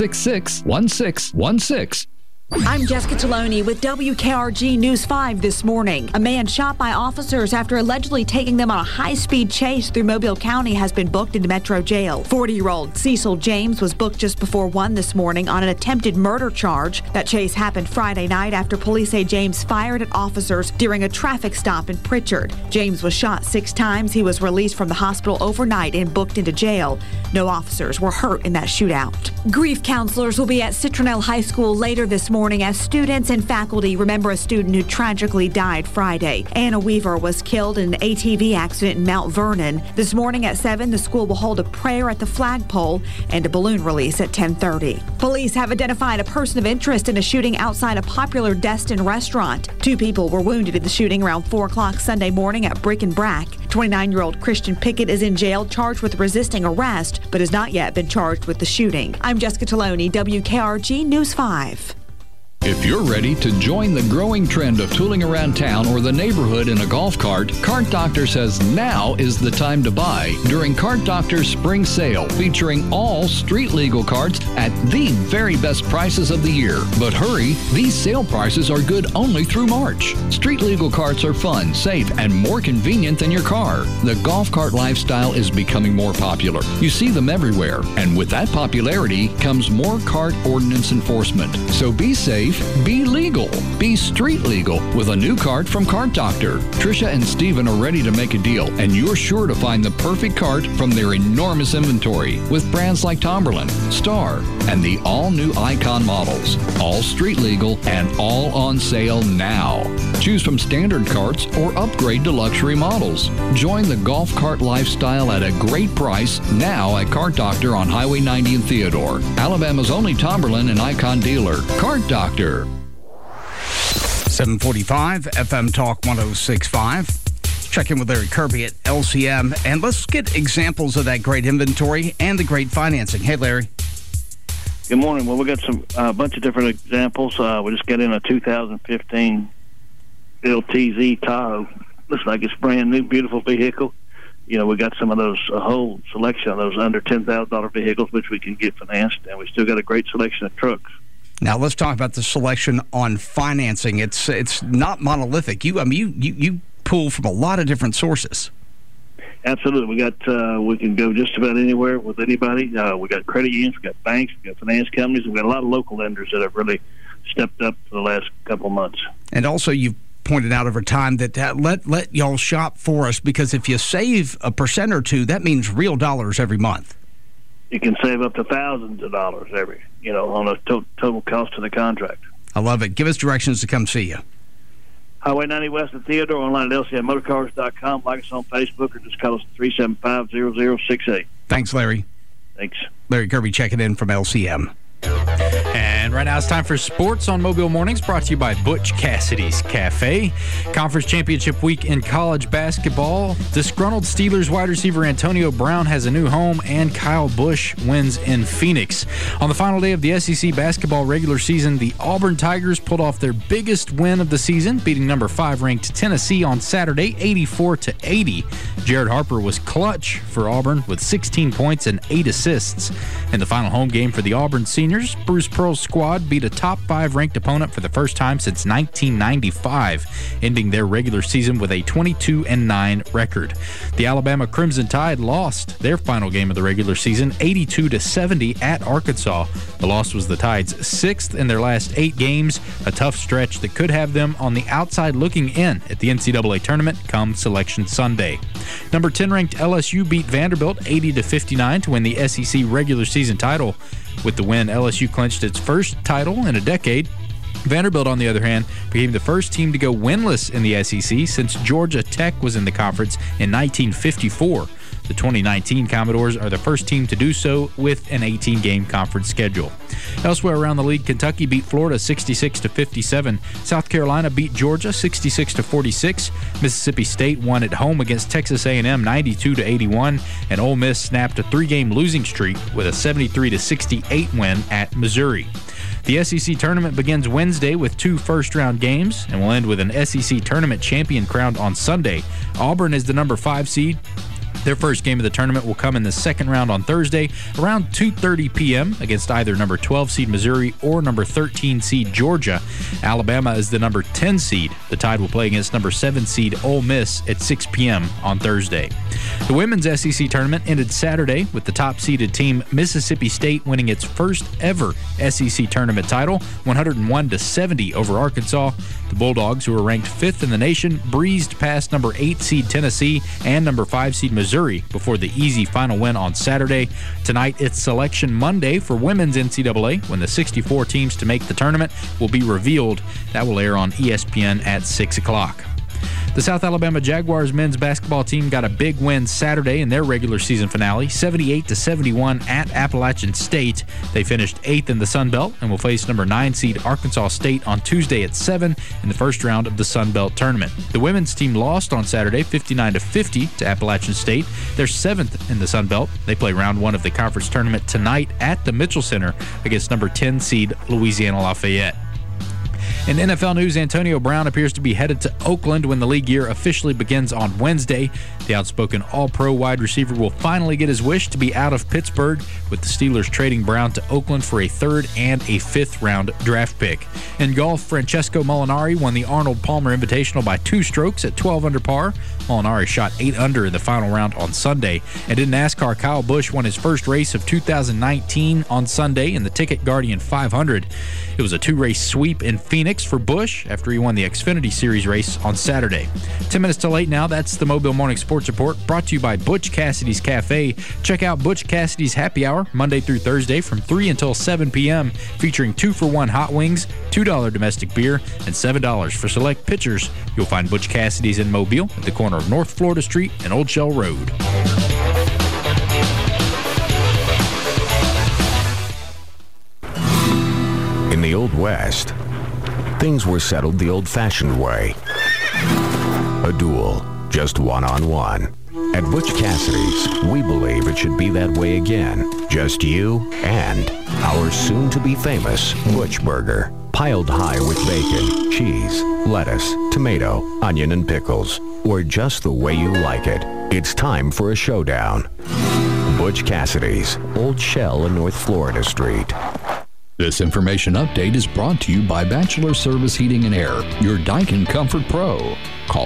666-1616. I'm Jessica Taloni with WKRG News 5 this morning. A man shot by officers after allegedly taking them on a high-speed chase through Mobile County has been booked into Metro Jail. 40-year-old Cecil James was booked just before 1 this morning on an attempted murder charge. That chase happened Friday night after police say James fired at officers during a traffic stop in Pritchard. James was shot 6 times. He was released from the hospital overnight and booked into jail. No officers were hurt in that shootout. Grief counselors will be at Citronelle High School later this morning as students and faculty remember a student who tragically died Friday. Anna Weaver was killed in an ATV accident in Mount Vernon. This morning at 7, the school will hold a prayer at the flagpole and a balloon release at 10:30. Police have identified a person of interest in a shooting outside a popular Destin restaurant. 2 people were wounded in the shooting around 4 o'clock Sunday morning at Brick and Brack. 29-year-old Christian Pickett is in jail charged with resisting arrest, but has not yet been charged with the shooting. I'm Jessica Taloni, WKRG News 5. If you're ready to join the growing trend of tooling around town or the neighborhood in a golf cart, Cart Doctor says now is the time to buy during Cart Doctor's spring sale, featuring all street legal carts at the very best prices of the year. But hurry, these sale prices are good only through March. Street legal carts are fun, safe, and more convenient than your car. The golf cart lifestyle is becoming more popular. You see them everywhere, and with that popularity comes more cart ordinance enforcement. So be safe, be legal, be street legal with a new cart from Cart Doctor. Tricia and Steven are ready to make a deal, and you're sure to find the perfect cart from their enormous inventory with brands like Tomberlin, Star, and the all-new Icon models. All street legal and all on sale now. Choose from standard carts or upgrade to luxury models. Join the golf cart lifestyle at a great price now at Cart Doctor on Highway 90 in Theodore, Alabama's only Tomberlin and Icon dealer. Cart Doctor. 745 FM Talk 106.5. Check in with Larry Kirby at LCM, and let's get examples of that great inventory and the great financing. Hey, Larry. Good morning. Well, we got a bunch of different examples. We just got in a 2015 LTZ Tahoe. Looks like it's brand new, beautiful vehicle. You know, we got some of those, a whole selection of those under $10,000 vehicles, which we can get financed, and we still got a great selection of trucks. Now let's talk about the selection on financing. It's not monolithic. You pull from a lot of different sources. Absolutely, we can go just about anywhere with anybody. We got credit unions, we got banks, we got finance companies, we got a lot of local lenders that have really stepped up for the last couple of months. And also, you've pointed out over time that let y'all shop for us, because if you save a % or two, that means real dollars every month. You can save up to thousands of dollars on a total cost of the contract. I love it. Give us directions to come see you. Highway 90 West of Theodore, online at lcmmotorcars.com. Like us on Facebook or just call us at 375-0068. Thanks, Larry. Thanks. Larry Kirby checking in from LCM. And right now it's time for sports on Mobile Mornings, brought to you by Butch Cassidy's Cafe. Conference championship week in college basketball. Disgruntled Steelers wide receiver Antonio Brown has a new home, and Kyle Busch wins in Phoenix. On the final day of the SEC basketball regular season, the Auburn Tigers pulled off their biggest win of the season, beating number 5 ranked Tennessee on Saturday, 84-80. Jared Harper was clutch for Auburn with 16 points and 8 assists. In the final home game for the Auburn seniors, Bruce Pearl's squad beat a top 5 ranked opponent for the first time since 1995, ending their regular season with a 22-9 record. The Alabama Crimson Tide lost their final game of the regular season, 82-70 at Arkansas. The loss was the Tide's 6th in their last 8 games, a tough stretch that could have them on the outside looking in at the NCAA tournament come Selection Sunday. Number 10 ranked LSU beat Vanderbilt 80-59 to win the SEC regular season title. With the win, LSU clinched its first title in a decade. Vanderbilt, on the other hand, became the first team to go winless in the SEC since Georgia Tech was in the conference in 1954. The 2019 Commodores are the first team to do so with an 18-game conference schedule. Elsewhere around the league, Kentucky beat Florida 66-57. South Carolina beat Georgia 66-46. Mississippi State won at home against Texas A&M 92-81. And Ole Miss snapped a 3-game losing streak with a 73-68 win at Missouri. The SEC tournament begins Wednesday with 2 first-round games and will end with an SEC tournament champion crowned on Sunday. Auburn is the number 5 seed. Their first game of the tournament will come in the second round on Thursday around 2:30 p.m. against either number 12 seed Missouri or number 13 seed Georgia. Alabama is the number 10 seed. The Tide will play against number 7 seed Ole Miss at 6 p.m. on Thursday. The women's SEC tournament ended Saturday with the top-seeded team Mississippi State winning its first ever SEC tournament title, 101-70 over Arkansas. The Bulldogs, who were ranked 5th in the nation, breezed past number 8 seed Tennessee and number 5 seed Missouri before the easy final win on Saturday. Tonight, it's Selection Monday for women's NCAA, when the 64 teams to make the tournament will be revealed. That will air on ESPN at 6 o'clock. The South Alabama Jaguars men's basketball team got a big win Saturday in their regular season finale, 78-71 at Appalachian State. They finished 8th in the Sun Belt and will face number 9 seed Arkansas State on Tuesday at 7 in the first round of the Sun Belt tournament. The women's team lost on Saturday 59-50 to Appalachian State. They're 7th in the Sun Belt. They play round 1 of the conference tournament tonight at the Mitchell Center against number 10 seed Louisiana Lafayette. In NFL news, Antonio Brown appears to be headed to Oakland when the league year officially begins on Wednesday. The outspoken All-Pro wide receiver will finally get his wish to be out of Pittsburgh, with the Steelers trading Brown to Oakland for a 3rd and a 5th-round draft pick. In golf, Francesco Molinari won the Arnold Palmer Invitational by 2 strokes at 12 under par. Molinari shot 8 under in the final round on Sunday. And in NASCAR, Kyle Busch won his first race of 2019 on Sunday in the Ticket Guardian 500. It was a 2-race sweep in Phoenix for Busch after he won the Xfinity Series race on Saturday. 10 minutes till 8 now. That's the Mobile Morning Sports Report, brought to you by Butch Cassidy's Cafe. Check out Butch Cassidy's Happy Hour Monday through Thursday from 3 until 7 p.m., featuring 2-for-1 hot wings, $2 domestic beer, and $7 for select pitchers. You'll find Butch Cassidy's in Mobile at the corner of North Florida Street and Old Shell Road. In the Old West, things were settled the old-fashioned way. A duel, just one-on-one. At Butch Cassidy's, we believe it should be that way again. Just you and our soon-to-be famous Butch Burger. Piled high with bacon, cheese, lettuce, tomato, onion, and pickles. Or just the way you like it. It's time for a showdown. Butch Cassidy's, Old Shell and North Florida Street. This information update is brought to you by Bachelor Service Heating and Air, your Daikin Comfort Pro. Call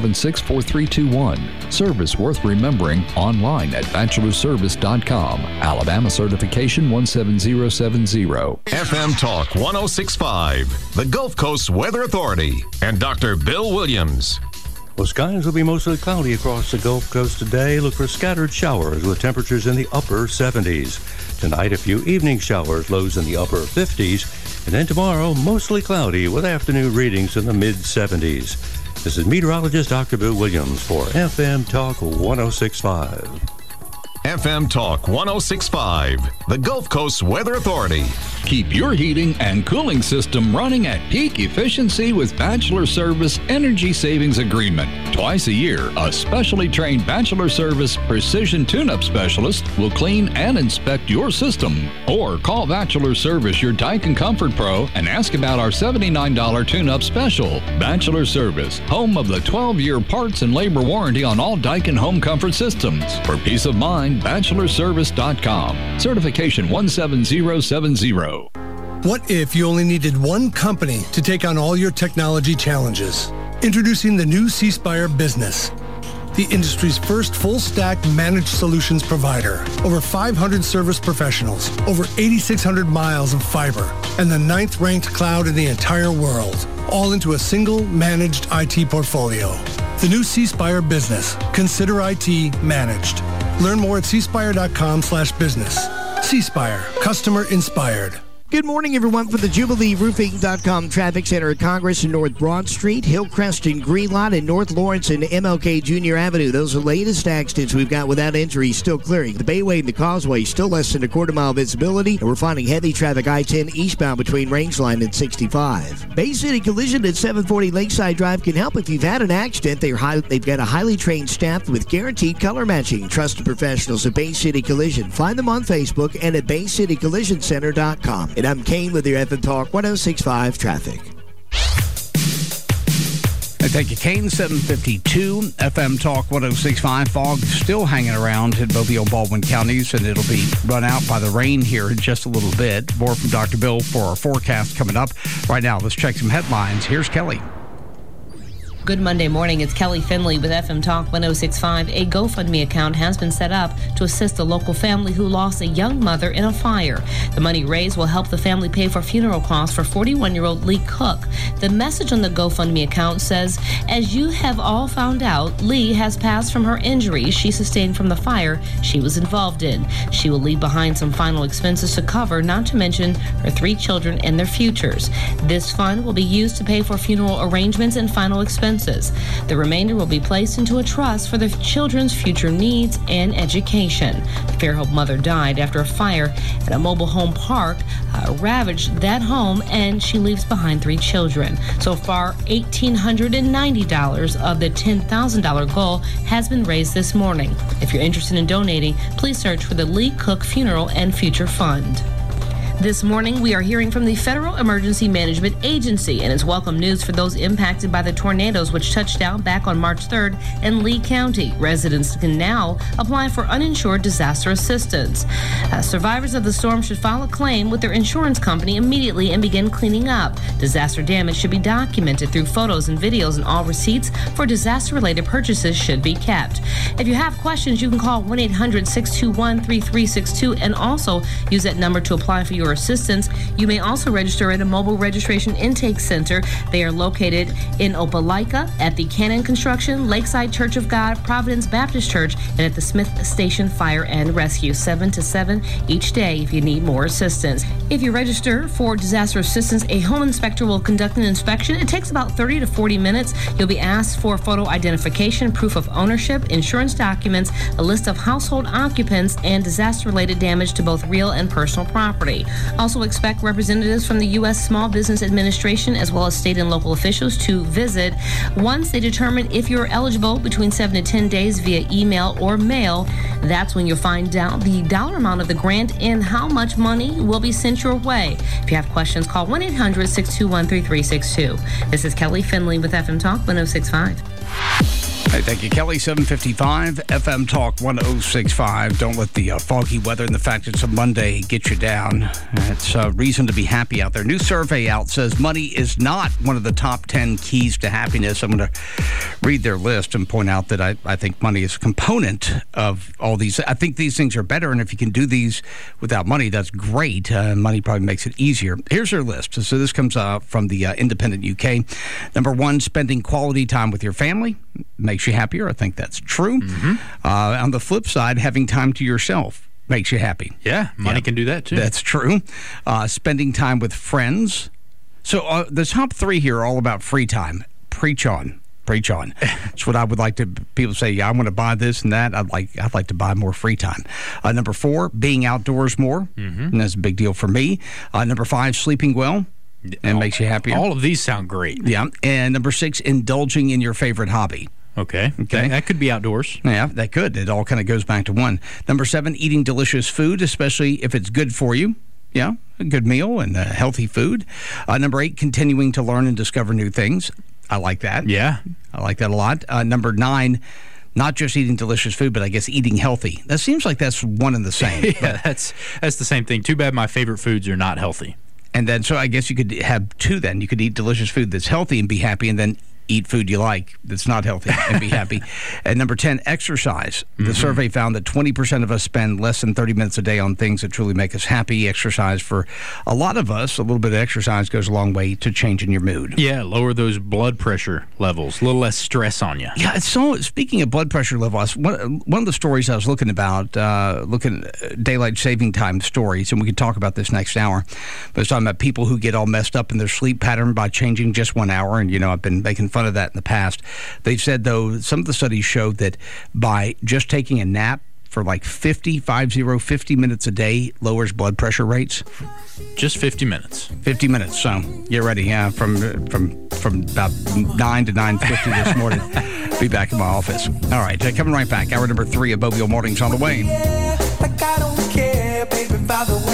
476-4321. Service worth remembering online at bachelorservice.com. Alabama certification 17070. FM Talk 106.5, the Gulf Coast Weather Authority, and Dr. Bill Williams. Well, skies will be mostly cloudy across the Gulf Coast today. Look for scattered showers with temperatures in the upper 70s. Tonight, a few evening showers, lows in the upper 50s. And then tomorrow, mostly cloudy with afternoon readings in the mid-70s. This is meteorologist Dr. Bill Williams for FM Talk 106.5. FM Talk 106.5, the Gulf Coast Weather Authority. Keep your heating and cooling system running at peak efficiency with Bachelor Service Energy Savings Agreement. Twice a year, a specially trained Bachelor Service Precision Tune-Up Specialist will clean and inspect your system. Or call Bachelor Service, your Daikin Comfort Pro, and ask about our $79 tune-up special. Bachelor Service, home of the 12-year parts and labor warranty on all Daikin home comfort systems. For peace of mind, bachelorservice.com. Certification 17070. What if you only needed one company to take on all your technology challenges? Introducing the new C Spire Business, the industry's first full-stack managed solutions provider. Over 500 service professionals, over 8,600 miles of fiber, and the 9th-ranked cloud in the entire world, all into a single managed IT portfolio. The new C Spire Business. Consider IT managed. Learn more at cspire.com/business. C Spire, customer inspired. Good morning, everyone, for the JubileeRoofing.com Traffic Center at Congress and North Broad Street, Hillcrest and Greenlawn, and North Lawrence and MLK Jr. Avenue. Those are the latest accidents we've got without injuries still clearing. The Bayway and the Causeway still less than a quarter-mile visibility, and we're finding heavy traffic I-10 eastbound between Rangeline and 65. Bay City Collision at 740 Lakeside Drive can help if you've had an accident. They've got a highly trained staff with guaranteed color matching. Trusted professionals at Bay City Collision. Find them on Facebook and at BayCityCollisionCenter.com. And I'm Kane with your FM Talk 106.5 traffic. Thank you, Kane. 752 FM Talk 106.5. Fog still hanging around in Mobile, Baldwin counties, and it'll be run out by the rain here in just a little bit. More from Dr. Bill for our forecast coming up. Right now, let's check some headlines. Here's Kelly. Good Monday morning. It's Kelly Finley with FM Talk 106.5. A GoFundMe account has been set up to assist a local family who lost a young mother in a fire. The money raised will help the family pay for funeral costs for 41-year-old Lee Cook. The message on the GoFundMe account says, as you have all found out, Lee has passed from her injuries she sustained from the fire she was involved in. She will leave behind some final expenses to cover, not to mention her 3 children and their futures. This fund will be used to pay for funeral arrangements and final expenses. The remainder will be placed into a trust for the children's future needs and education. The Fairhope mother died after a fire at a mobile home park ravaged that home, and she leaves behind 3 children. So far, $1,890 of the $10,000 goal has been raised this morning. If you're interested in donating, please search for the Lee Cook Funeral and Future Fund. This morning, we are hearing from the Federal Emergency Management Agency, and it's welcome news for those impacted by the tornadoes which touched down back on March 3rd in Lee County. Residents can now apply for uninsured disaster assistance. Survivors of the storm should file a claim with their insurance company immediately and begin cleaning up. Disaster damage should be documented through photos and videos, and all receipts for disaster-related purchases should be kept. If you have questions, you can call 1-800-621-3362 and also use that number to apply for your assistance. You may also register at a mobile registration intake center. They are located in Opelika, at the Cannon Construction, Lakeside Church of God, Providence Baptist Church, and at the Smith Station Fire and Rescue, 7 to 7 each day if you need more assistance. If you register for disaster assistance, a home inspector will conduct an inspection. It takes about 30 to 40 minutes. You'll be asked for photo identification, proof of ownership, insurance documents, a list of household occupants, and disaster-related damage to both real and personal property. Also expect representatives from the U.S. Small Business Administration as well as state and local officials to visit. Once they determine if you're eligible between 7 to 10 days via email or mail, that's when you'll find out the dollar amount of the grant and how much money will be sent your way. If you have questions, call 1-800-621-3362. This is Kelly Finley with FM Talk 106.5. Hey, thank you, Kelly. 755 FM Talk 106.5. Don't let the foggy weather and the fact it's a Monday get you down. It's a reason to be happy out there. New survey out says money is not one of the top 10 keys to happiness. I'm going to read their list and point out that I think money is a component of all these. I think these things are better, and if you can do these without money, that's great. Money probably makes it easier. Here's their list. So this comes from the Independent UK. Number 1, spending quality time with your family makes you happier. I think that's true. On the flip side, having time to yourself makes you happy. Yeah, money can do that too. That's true. Spending time with friends. So the top 3 here are all about free time. Preach on. Preach on. It's what I would like to. People say, yeah, I want to buy this and that. I'd like to buy more free time. Number 4, being outdoors more. And that's a big deal for me. Number 5, sleeping well. And makes you happier. All of these sound great. Yeah. And number 6, indulging in your favorite hobby. Okay. That could be outdoors. Yeah, that could. It all kind of goes back to 1. Number 7, eating delicious food, especially if it's good for you. Yeah, a good meal and healthy food. Number 8, continuing to learn and discover new things. I like that. Yeah. I like that a lot. Number 9, not just eating delicious food, but I guess eating healthy. That seems like that's one and the same. Yeah, that's the same thing. Too bad my favorite foods are not healthy. And then, so I guess you could have 2 then. You could eat delicious food that's healthy and be happy, and then eat food you like that's not healthy and be happy. And number 10, exercise. The survey found that 20% of us spend less than 30 minutes a day on things that truly make us happy. Exercise, for a lot of us, a little bit of exercise goes a long way to changing your mood. Yeah, lower those blood pressure levels, a little less stress on you. Yeah, so speaking of blood pressure levels, one of the stories I was looking about, looking at daylight saving time stories, and we can talk about this next hour, but I was talking about people who get all messed up in their sleep pattern by changing just 1 hour, and, I've been making fun of that in the past. They said, though, some of the studies showed that by just taking a nap for like 50 minutes a day lowers blood pressure rates. Just 50 minutes. 50 minutes. So get ready. Yeah, from about 9 to 9:50 this morning. Be back in my office. All right, coming right back. Hour number 3 of Mobile Mornings on the way. Like I don't care, baby, by the way.